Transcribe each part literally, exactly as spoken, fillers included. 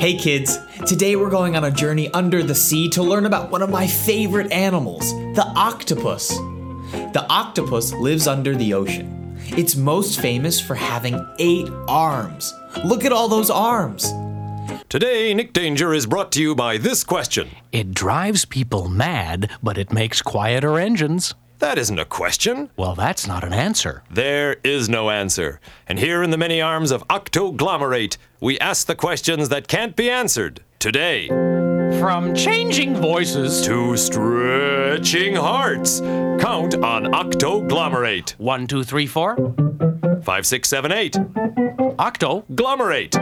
Hey kids, today we're going on a journey under the sea to learn about one of my favorite animals, the octopus. The octopus lives under the ocean. It's most famous for having eight arms. Look at all those arms. Today, Nick Danger is brought to you by this question. It drives people mad, but it makes quieter engines. That isn't a question. Well, that's not an answer. There is no answer. And here in the many arms of Octoglomerate, we ask the questions that can't be answered today. From changing voices To stretching hearts. Count on Octoglomerate. One, two, three, four. Five, six, seven, eight. Octo. Glomerate.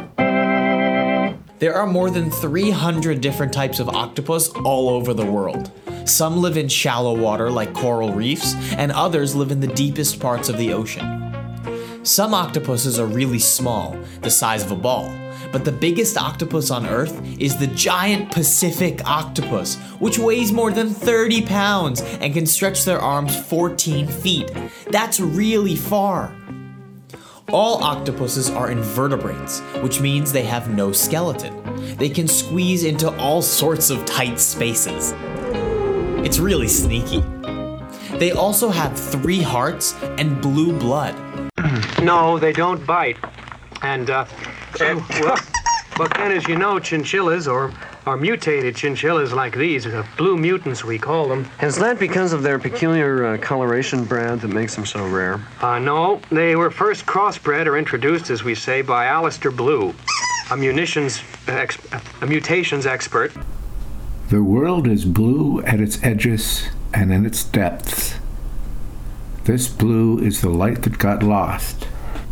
There are more than three hundred different types of octopus all over the world. Some live in shallow water like coral reefs, and others live in the deepest parts of the ocean. Some octopuses are really small, the size of a ball, but the biggest octopus on Earth is the giant Pacific octopus, which weighs more than thirty pounds and can stretch their arms fourteen feet. That's really far. All octopuses are invertebrates, which means they have no skeleton. They can squeeze into all sorts of tight spaces. It's really sneaky. They also have three hearts and blue blood. No, they don't bite. And, uh, and well, but then, as you know, chinchillas, or, or mutated chinchillas like these, uh, blue mutants we call them. Is that because of their peculiar uh, coloration, Brad, that makes them so rare? Uh, no, they were first crossbred or introduced, as we say, by Alistair Blue, a munitions, ex- a mutations expert. The world is blue at its edges and in its depths. This blue is the light that got lost.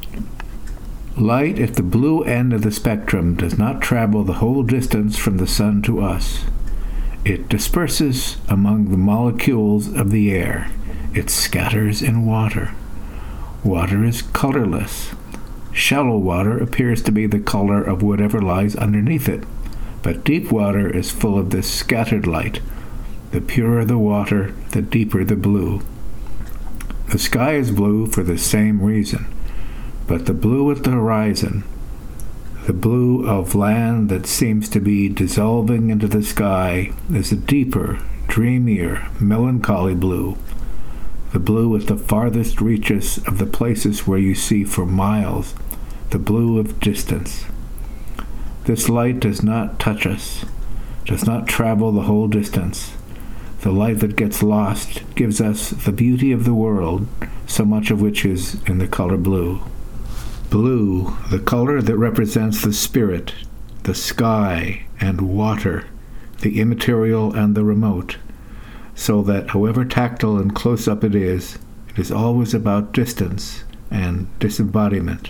Light at the blue end of the spectrum does not travel the whole distance from the sun to us. It disperses among the molecules of the air. It scatters in water. Water is colorless. Shallow water appears to be the color of whatever lies underneath it. But deep water is full of this scattered light. The purer the water, the deeper the blue. The sky is blue for the same reason, but the blue at the horizon, the blue of land that seems to be dissolving into the sky, is a deeper, dreamier, melancholy blue. The blue at the farthest reaches of the places where you see for miles, the blue of distance. This light does not touch us, does not travel the whole distance. The light that gets lost gives us the beauty of the world, so much of which is in the color blue. Blue, the color that represents the spirit, the sky and water, the immaterial and the remote, so that however tactile and close up it is, it is always about distance and disembodiment.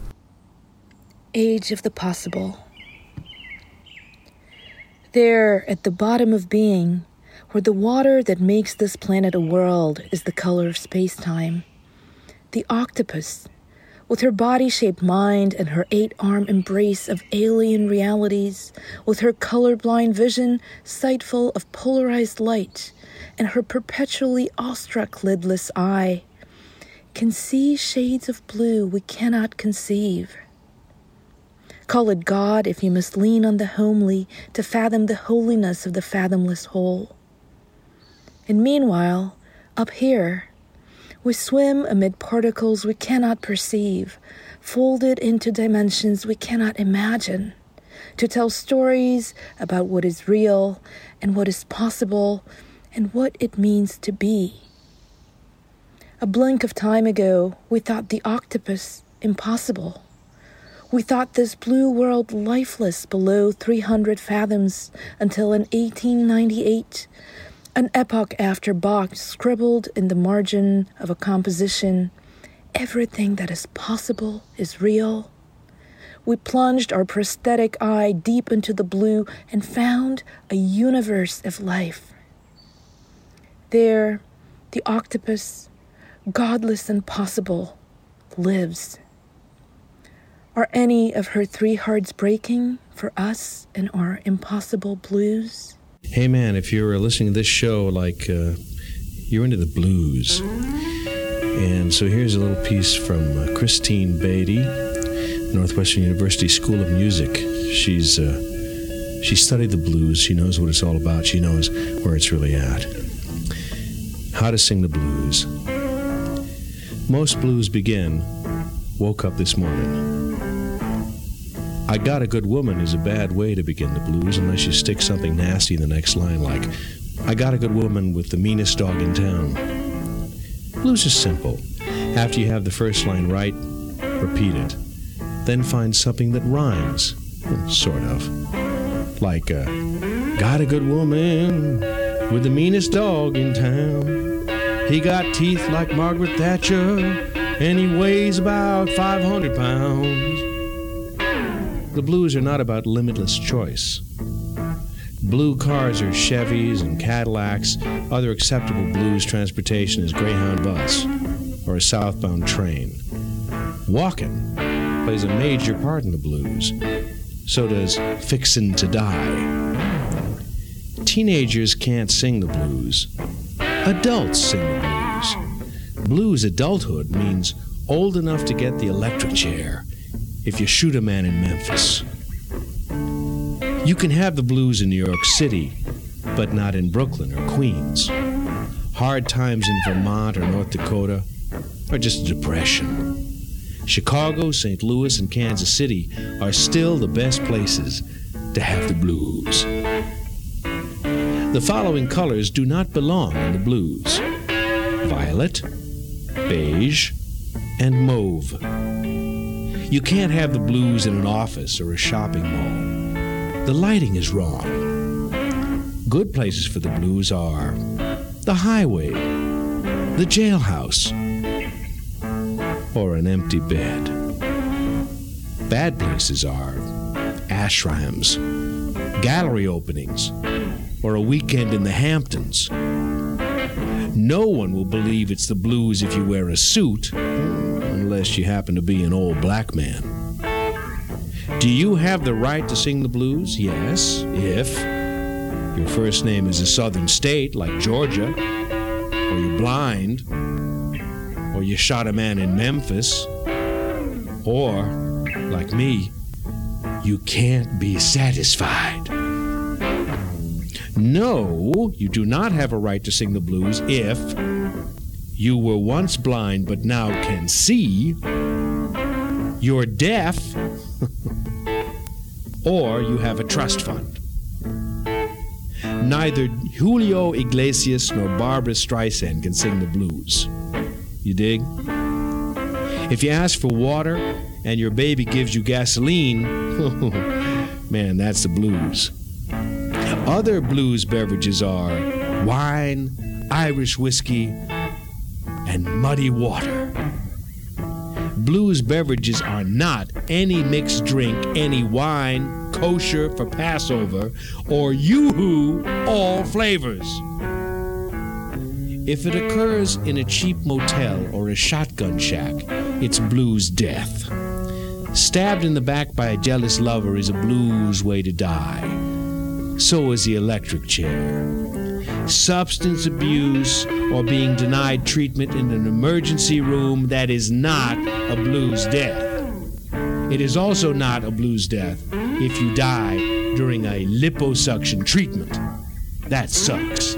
Age of the possible. There, at the bottom of being, where the water that makes this planet a world is the color of space-time, the octopus, with her body-shaped mind and her eight-arm embrace of alien realities, with her colorblind vision sightful of polarized light, and her perpetually awestruck lidless eye, can see shades of blue we cannot conceive. Call it God if you must lean on the homely to fathom the holiness of the fathomless whole. And meanwhile, up here, we swim amid particles we cannot perceive, folded into dimensions we cannot imagine, to tell stories about what is real and what is possible and what it means to be. A blink of time ago, we thought the octopus impossible. We thought this blue world lifeless below three hundred fathoms until in eighteen ninety-eight, an epoch after Bach scribbled in the margin of a composition, "Everything that is possible is real." We plunged our prosthetic eye deep into the blue and found a universe of life. There, the octopus, godless and possible, lives. Are any of her three hearts breaking for us and our impossible blues? Hey man, if you're listening to this show, like, uh, you're into the blues. And so here's a little piece from uh, Christine Beatty, Northwestern University School of Music. She's uh, She studied the blues. She knows what it's all about. She knows where it's really at. How to sing the blues. Most blues begin, woke up this morning. I got a good woman is a bad way to begin the blues unless you stick something nasty in the next line like, I got a good woman with the meanest dog in town. Blues is simple. After you have the first line right, repeat it. Then find something that rhymes, sort of. Like, uh, got a good woman with the meanest dog in town. He got teeth like Margaret Thatcher, and he weighs about five hundred pounds. The blues are not about limitless choice. Blue cars are Chevys and Cadillacs. Other acceptable blues transportation is Greyhound bus or a southbound train. Walking plays a major part in the blues. So does Fixin' to Die. Teenagers can't sing the blues. Adults sing the blues. Blues adulthood means old enough to get the electric chair if you shoot a man in Memphis. You can have the blues in New York City, but not in Brooklyn or Queens. Hard times in Vermont or North Dakota, or just a depression. Chicago, Saint Louis, and Kansas City are still the best places to have the blues. The following colors do not belong in the blues: violet, beige, and mauve. You can't have the blues in an office or a shopping mall. The lighting is wrong. Good places for the blues are the highway, the jailhouse, or an empty bed. Bad places are ashrams, gallery openings, or a weekend in the Hamptons. No one will believe it's the blues if you wear a suit, unless you happen to be an old black man. Do you have the right to sing the blues? Yes, if your first name is a southern state like Georgia, or you're blind, or you shot a man in Memphis, or, like me, you can't be satisfied. No, you do not have a right to sing the blues if you were once blind but now can see, you're deaf, or you have a trust fund. Neither Julio Iglesias nor Barbra Streisand can sing the blues. You dig? If you ask for water and your baby gives you gasoline, man, that's the blues. Other blues beverages are wine, Irish whiskey, and muddy water. Blues beverages are not any mixed drink, any wine, kosher for Passover, or yoo-hoo, all flavors. If it occurs in a cheap motel or a shotgun shack, it's blues death. Stabbed in the back by a jealous lover is a blues way to die. So is the electric chair. Substance abuse or being denied treatment in an emergency room, that is not a blues death. It is also not a blues death if you die during a liposuction treatment. That sucks.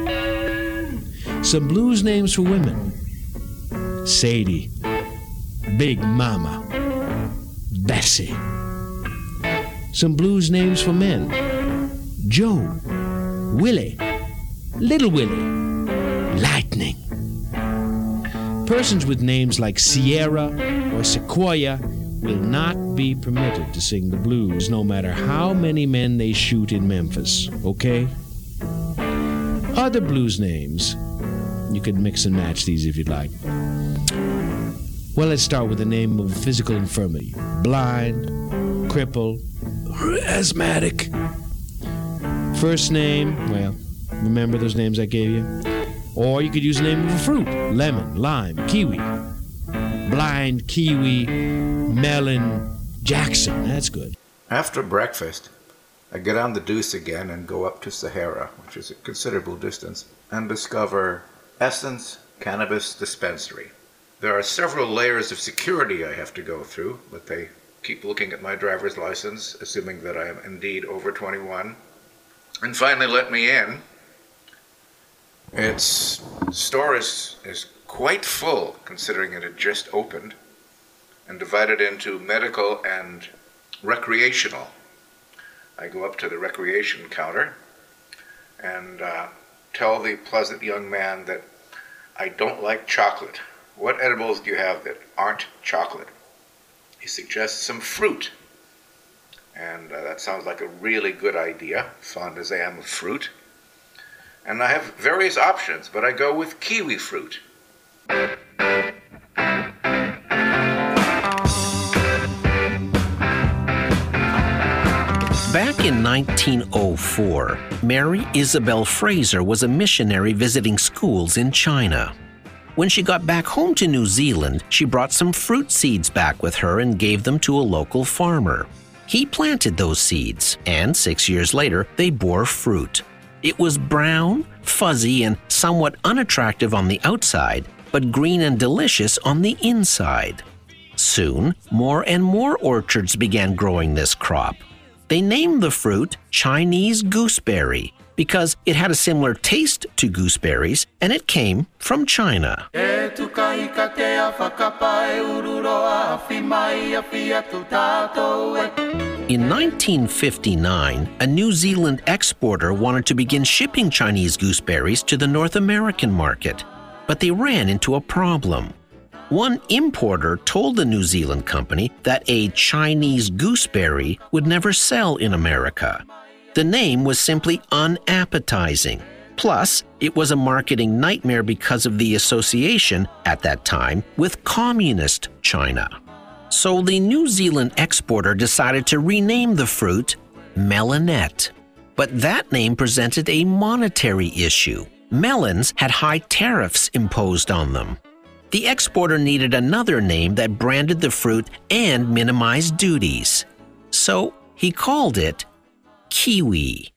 Some blues names for women: Sadie, Big Mama, Bessie. Some blues names for men: Joe, Willie, Little Willie, Lightning. Persons with names like Sierra or Sequoia will not be permitted to sing the blues, no matter how many men they shoot in Memphis, okay? Other blues names, you could mix and match these if you'd like. Well, let's start with the name of a physical infirmity: blind, cripple, or asthmatic. First name, well, remember those names I gave you? Or you could use the name of a fruit: lemon, lime, kiwi. Blind, kiwi, melon, Jackson. That's good. After breakfast, I get on the Deuce again and go up to Sahara, which is a considerable distance, and discover Essence Cannabis Dispensary. There are several layers of security I have to go through, but they keep looking at my driver's license, assuming that I am indeed over twenty-one, and finally let me in. Its store is, is quite full, considering it had just opened, and divided into medical and recreational. I go up to the recreation counter and uh, tell the pleasant young man that I don't like chocolate. What edibles do you have that aren't chocolate? He suggests some fruit. And uh, that sounds like a really good idea, fond as I am of fruit. And I have various options, but I go with kiwi fruit. Back in nineteen oh four, Mary Isabel Fraser was a missionary visiting schools in China. When she got back home to New Zealand, she brought some fruit seeds back with her and gave them to a local farmer. He planted those seeds, and six years later, they bore fruit. It was brown, fuzzy, and somewhat unattractive on the outside, but green and delicious on the inside. Soon, more and more orchards began growing this crop. They named the fruit Chinese gooseberry because it had a similar taste to gooseberries, and it came from China. In nineteen fifty-nine, a New Zealand exporter wanted to begin shipping Chinese gooseberries to the North American market, but they ran into a problem. One importer told the New Zealand company that a Chinese gooseberry would never sell in America. The name was simply unappetizing. Plus, it was a marketing nightmare because of the association, at that time, with communist China. So the New Zealand exporter decided to rename the fruit Melonette. But that name presented a monetary issue. Melons had high tariffs imposed on them. The exporter needed another name that branded the fruit and minimized duties. So he called it kiwi.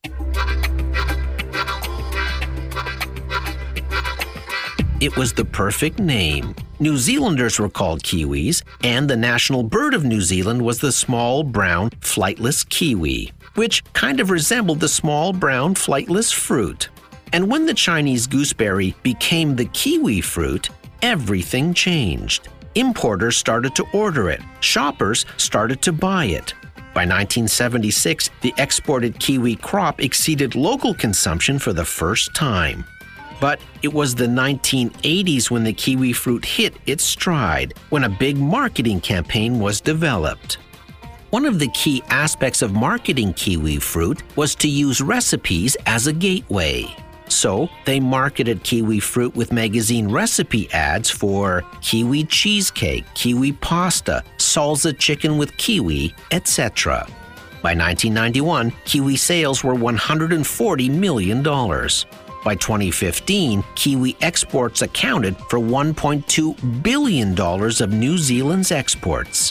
It was the perfect name. New Zealanders were called kiwis, and the national bird of New Zealand was the small brown flightless kiwi, which kind of resembled the small brown flightless fruit. And when the Chinese gooseberry became the kiwi fruit, everything changed. Importers started to order it. Shoppers started to buy it. By nineteen seventy-six, the exported kiwi crop exceeded local consumption for the first time. But it was the nineteen eighties when the kiwi fruit hit its stride, when a big marketing campaign was developed. One of the key aspects of marketing kiwi fruit was to use recipes as a gateway. So they marketed kiwi fruit with magazine recipe ads for kiwi cheesecake, kiwi pasta, salsa chicken with kiwi, et cetera. By nineteen ninety-one, kiwi sales were one hundred forty million dollars. By twenty fifteen, kiwi exports accounted for one point two billion dollars of New Zealand's exports.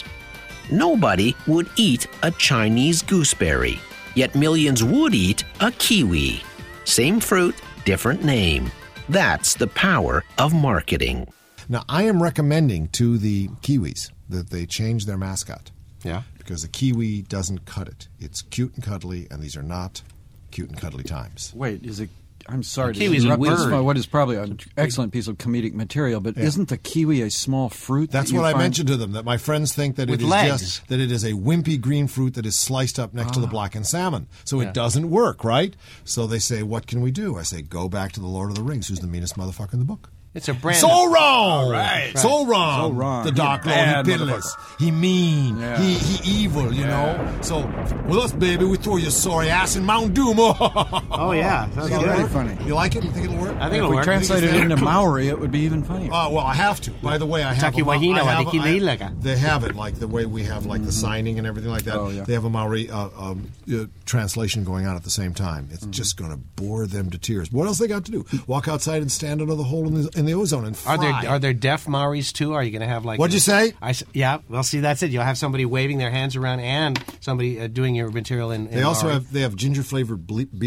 Nobody would eat a Chinese gooseberry, yet millions would eat a kiwi. Same fruit, different name. That's the power of marketing. Now, I am recommending to the Kiwis that they change their mascot. Yeah. Because the Kiwi doesn't cut it. It's cute and cuddly, and these are not cute and cuddly times. Wait, is it... I'm sorry The to kiwi's a interrupt this, bird. what is probably an excellent piece of comedic material, but Yeah. isn't the kiwi a small fruit? That's that you what I find- mentioned to them, that my friends think that With it is legs. just that it is a wimpy green fruit that is sliced up next to the Ah. blackened salmon. So Yeah. it doesn't work, right? So they say, what can we do? I say, go back to the Lord of the Rings, who's the meanest motherfucker in the book. It's a brand. So wrong! All right. So wrong! So wrong. The Dark He a Lord, he bad pitiless, he mean, Yeah. he he evil, you Yeah. know? So, with us, baby, we throw your sorry ass in Mount Doom. Oh, yeah. That's Think it'll very work? funny. You like it? You think it'll work? I think If it'll we work. translate it into Maori, it would be even funnier. Oh, well, I have to. By the way, I have Taki a, Ma- wahina I have, wa diki lilaga. I, they have it, like the way we have like the signing and everything like that. Oh, yeah. They have a Maori uh, um, uh, translation going on at the same time. It's just going to bore them to tears. What else they got to do? Walk outside and stand under the hole in the, in the ozone and fry. Are there are there deaf Maoris too? Are you going to have like? What'd you say? I s- yeah. Well, see, that's it. You'll have somebody waving their hands around and somebody uh, doing your material in. in They also Maori. have they have ginger flavored ble- beer,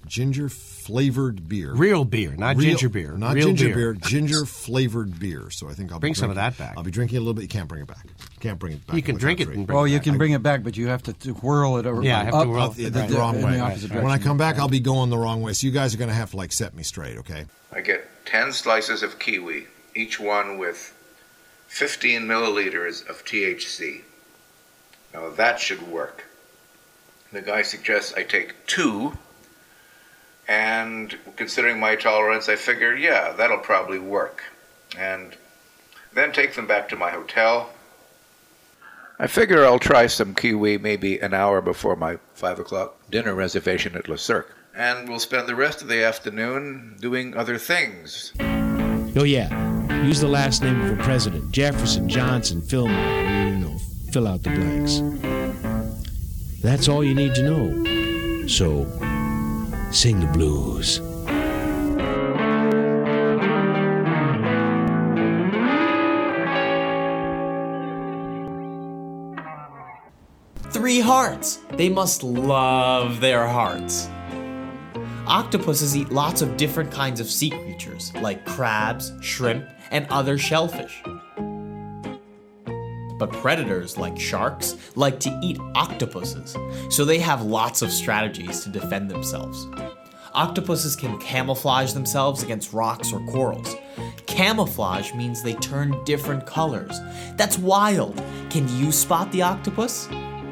ginger flavored beer. Real beer, not Real- ginger beer. Not Real ginger beer. beer, ginger flavored beer. So I think I'll Bring be some of drinking- that back. I'll be drinking a little bit. You can't bring it back. Can't bring it back. You can in the drink it country. and bring Oh, it you back. can bring it back, but you have to, to whirl it over. Yeah, I have to up, whirl up it the, the- wrong in way. the opposite When I direction. come back, I'll be going the wrong way. So you guys are going to have to like set me straight, okay? I get ten slices of kiwi, each one with fifteen milliliters of T H C. Now that should work. The guy suggests I take two, and considering my tolerance, I figure, yeah, that'll probably work. And then take them back to my hotel. I figure I'll try some kiwi maybe an hour before my five o'clock dinner reservation at Le Cirque. And we'll spend the rest of the afternoon doing other things. Oh, yeah. Use the last name of a president. Jefferson, Johnson, Fillmore. You know, fill out the blanks. That's all you need to know. So, sing the blues. Three hearts. They must love their hearts. Octopuses eat lots of different kinds of sea creatures, like crabs, shrimp, and other shellfish. But predators, like sharks, like to eat octopuses, so they have lots of strategies to defend themselves. Octopuses can camouflage themselves against rocks or corals. Camouflage means they turn different colors. That's wild. Can you spot the octopus?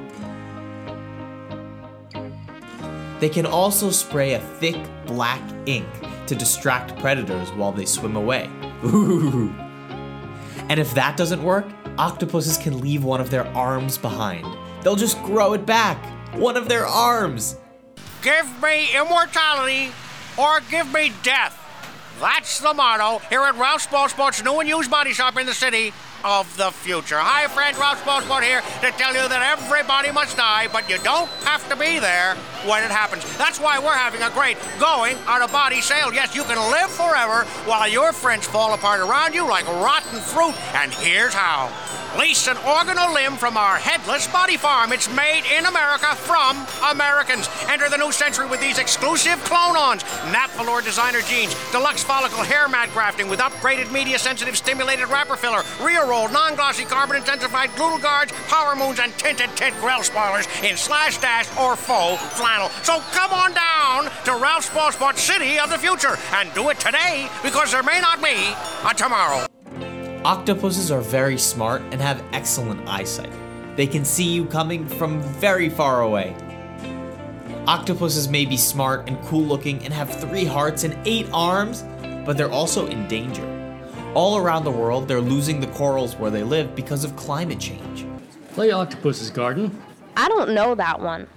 They can also spray a thick black ink to distract predators while they swim away. Ooh. And if that doesn't work, octopuses can leave one of their arms behind. They'll just grow it back. One of their arms. Give me immortality or give me death. That's the motto here at Ralph's Ball Sports new and used body shop in the city of the future. Hi, friend, Ralph's Ball Sport here to tell you that everybody must die, but you don't have to be there when it happens. That's why we're having a great going out of body sale. Yes, you can live forever while your friends fall apart around you like rotten fruit. And here's how. Lease an organ or limb from our headless body farm. It's made in America from Americans. Enter the new century with these exclusive clone-ons. Nap Velour designer jeans, deluxe follicle hair mat grafting with upgraded media-sensitive stimulated wrapper filler, rear rolled, non-glossy, carbon-intensified glue guards, power moons, and tinted tint grill spoilers in slash dash or faux flannel. So come on down to Ralph's Ball Sport City of the Future and do it today, because there may not be a tomorrow. Octopuses are very smart and have excellent eyesight. They can see you coming from very far away. Octopuses may be smart and cool looking and have three hearts and eight arms, but they're also in danger. All around the world, they're losing the corals where they live because of climate change. Play Octopus's Garden. I don't know that one.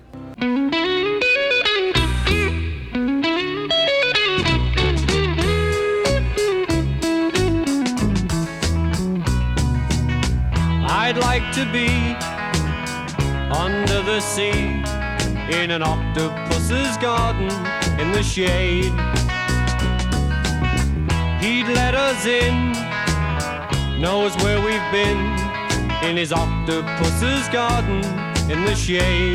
I'd like to be under the sea in an octopus's garden in the shade. He'd let us in, knows where we've been in his octopus's garden in the shade.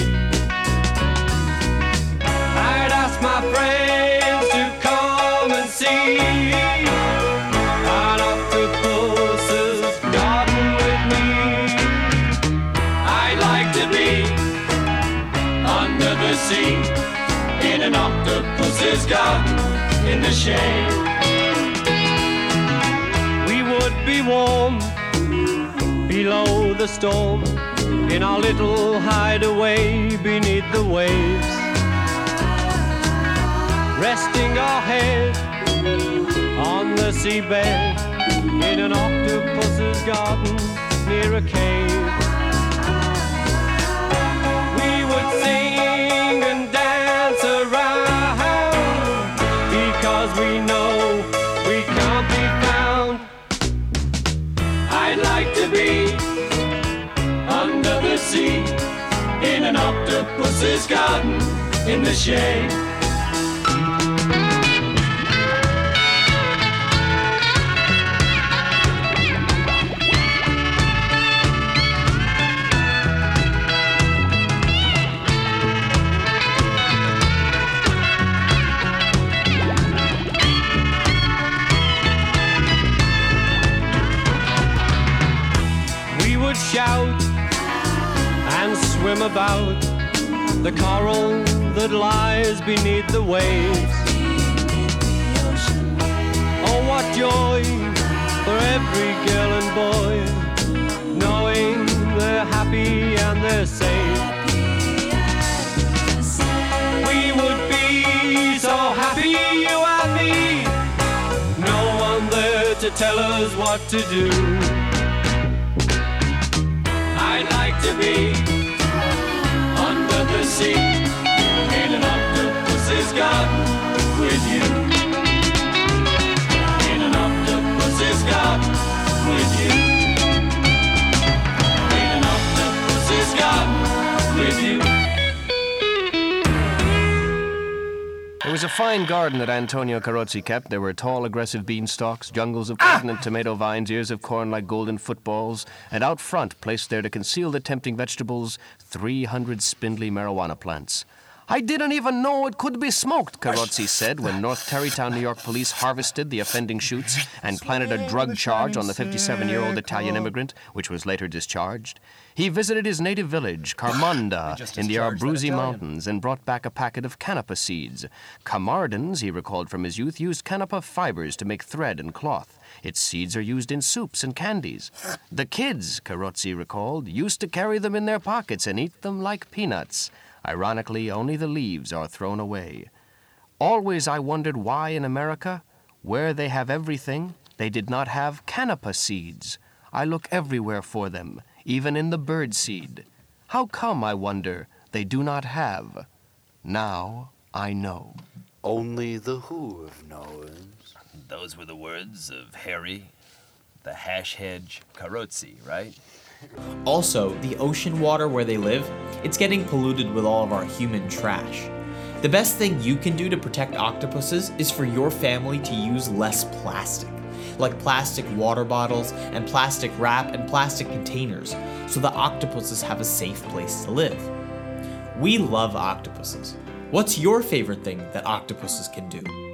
I'd ask my friends to come and see an octopus's garden with me. I'd like to be under the sea in an octopus's garden in the shade. We would be warm below the storm in our little hideaway beneath the waves, resting our head on the seabed in an octopus's garden near a cave. We would sing and dance around because we know we can't be found. I'd like to be under the sea in an octopus's garden in the shade. about the coral that lies beneath the waves. Oh, what joy for every girl and boy, knowing they're happy and they're safe. We would be so happy, you and me, no one there to tell us what to do. I'd like to be under the sea in an octopus's garden with you. In an octopus's garden with you. In an octopus's garden with you. It was a fine garden that Antonio Carrozzi kept. There were tall, aggressive beanstalks, jungles of cotton and tomato vines, ears of corn like golden footballs, and out front, placed there to conceal the tempting vegetables, three hundred spindly marijuana plants. I didn't even know it could be smoked, Carrozzi said when North Tarrytown, New York police harvested the offending shoots and planted a drug charge on the fifty-seven-year-old Italian immigrant, which was later discharged. He visited his native village, Carmonda, in the Abruzzi Mountains, and brought back a packet of canapa seeds. Camardins, he recalled from his youth, used canapa fibers to make thread and cloth. Its seeds are used in soups and candies. The kids, Carrozzi recalled, used to carry them in their pockets and eat them like peanuts. Ironically, only the leaves are thrown away. Always I wondered why in America, where they have everything, they did not have canapa seeds. I look everywhere for them, even in the bird seed. How come, I wonder, they do not have? Now I know. Only the who have knows. Those were the words of Harry, the hash hedge Carrozzi, right? Also, the ocean water where they live, it's getting polluted with all of our human trash. The best thing you can do to protect octopuses is for your family to use less plastic, like plastic water bottles and plastic wrap and plastic containers, so the octopuses have a safe place to live. We love octopuses. What's your favorite thing that octopuses can do?